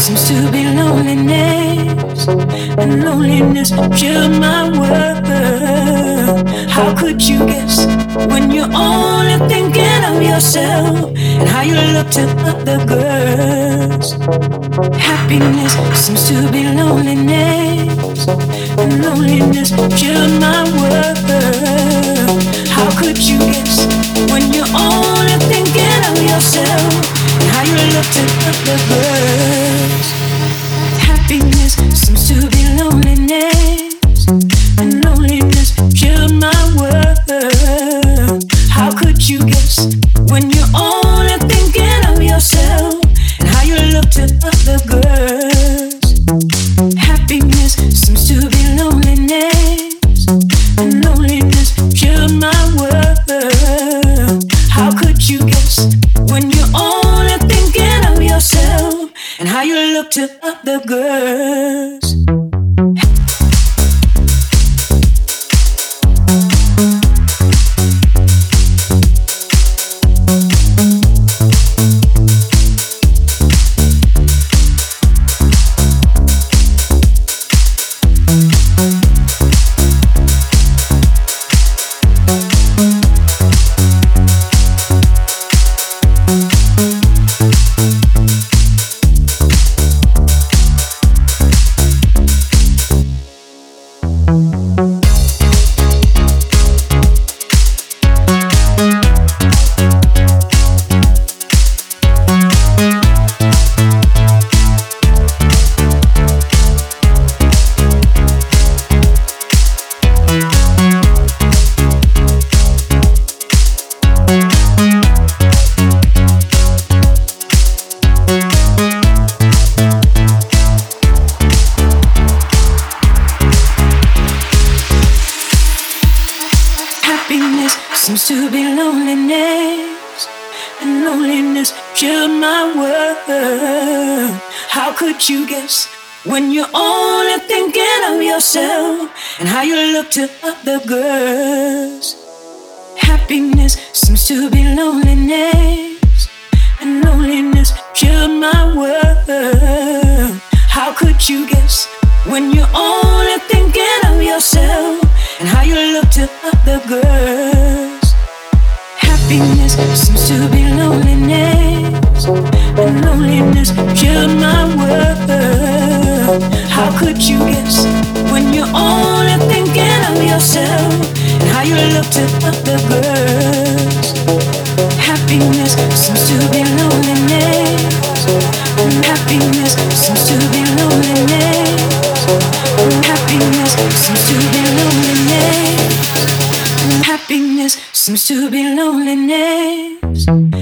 seems to be loneliness, and loneliness killed my world. How could you guess when you're only thinking of yourself and how you look to other girls? Happiness seems to be loneliness, and loneliness killed my world. How could you guess when you're only thinking of yourself and how you look to other girls? Happiness seems to be loneliness, and loneliness killed my world. How could you guess when you're only thinking of yourself and how you look to other girls? Happiness seems to be loneliness, and loneliness killed my world. How could you guess when you're only thinking of yourself and how you look to other girls? Seems to be loneliness, and loneliness killed my world. How could you guess when you're only thinking of yourself and how you look to other girls? Happiness seems to be loneliness, and loneliness killed my world. How could you guess when you're only thinking of yourself and how you look to other girls? Happiness seems to be loneliness, and loneliness killed my world. How could you guess when you're only thinking of yourself and how you look to other girls? Happiness seems to be loneliness, and happiness seems to be loneliness, and happiness seems to be loneliness, and happiness seems to be loneliness.